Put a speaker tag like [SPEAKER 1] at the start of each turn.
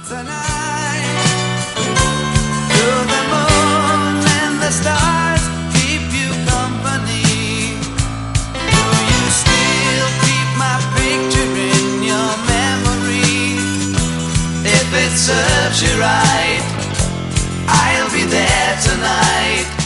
[SPEAKER 1] Tonight, do the moon and the stars keep you company? Do you still keep my picture in your memory? If it serves you right, I'll be there tonight.